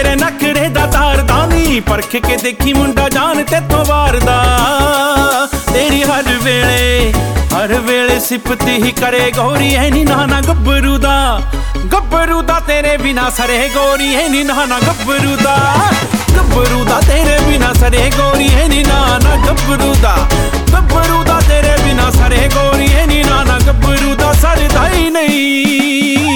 तेरे नखरे दा तारदा नी परख के देखी मुंडा जान तेथों वारदा। तेरी हर वेले सिफती ही करे गोरी है नी नाना गब्बरू दा तेरे बिना सरे गोरी है नी नाना गब्बरू दा तेरे बिना सरे गोरी है नी नाना गब्बरू दा तेरे बिना सरे गोरी है नी नाना गब्बरू दा सरदा ही नहीं।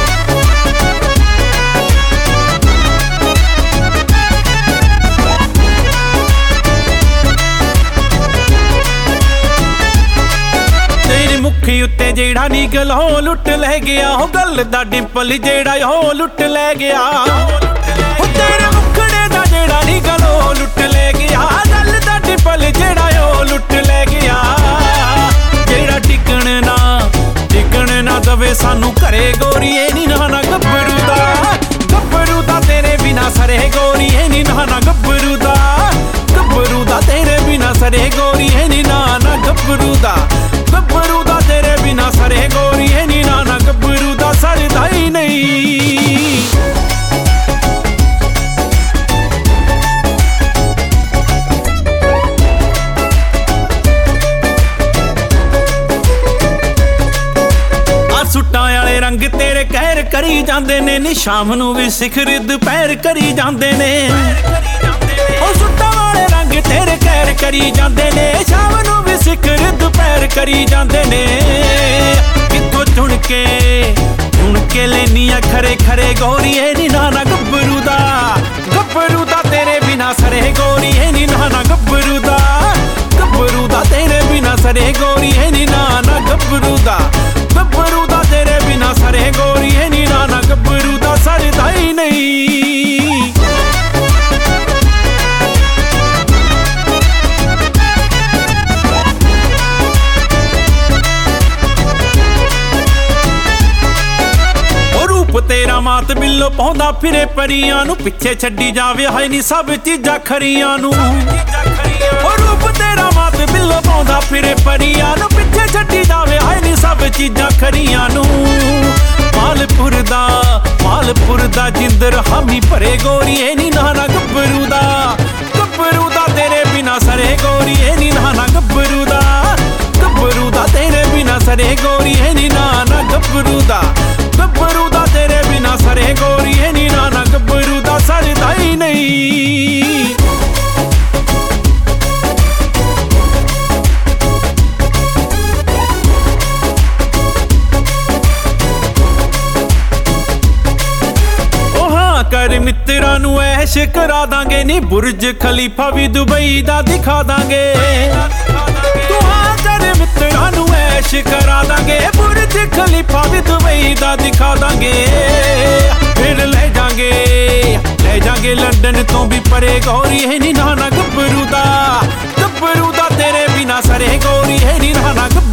मुखी उत्ते जेड़ा नी गलो लुट ले गया हो गल दा डिंपल जेड़ा हो लुट ले गया। तेरे मुखड़े दा जेड़ा नी गलो लुट ले गया गल दा डिंपल जेड़ा हो लुट ले गया। जेड़ा टिकण ना दवे सानू करे गोरी है नी नाना गब्बरू दा तेरे बिना सरे गोरी है नी नाना गब्बरू दा तेरे बिना सरे गोरी है नी नाना गब्बरू दा तेरे बिना सरे गोरी है नी नाना गब्बरू दा सरदा ही नहीं। सुट्टां वाले रंग तेरे कहर करी जांदे ने नी शाम नूं भी सिखर दुपहर करी जांदे ने। ओ सुट्टां वाले रंग तेरे कहर करी जांदे ने शाम नूं भी सिखर दुपहर करी जांदे ने। कित्थों चुन के लेनिया खरे गोरी है नी नाना गब्बरू दा तेरे बिना सरे गोरी है नी नाना गब्बरू दा तेरे बिना सरे गोरी है नी नाना गब्बरू दा तेरे बिना सरे गोरी है नी नाना गब्बरू दा सरदा ही नहीं। तेरा मात बिल्लो पौंदा फिरे परियां नू पिछे छड्डी जावे हाय नी सब चीजां खरियां नू। रूप तेरा मात बिल्लो पौंदा फिरे परियां नू पिछे छड्डी जावे हाय नी सब चीजां खरियां नू। मालपुर दा जिंदर हामी भरे गोरी है नी नाना गब्बरू दा तेरे बिना सरे गोरी है नी नाना गब्बरू दा तेरे बिना सरे गोरी है नी नाना गब्बरू दा तेरे बिना सरे गोरी है नी नाना गब्बरू दा सरदा ही नहीं। कर मित्रा नू ऐश करा दांगे नी बुर्ज खलीफा भी दुबई दा दिखा दांगे। तू हाँ कर मित्रा नू ऐश करा दांगे बुर्ज खलीफा भी दुबई दा दिखा दांगे। फिर ले जांगे लंदन तो भी परे गोरी है नी नाना गब्बरू दा तेरे बिना सरे गोरी है नी नाना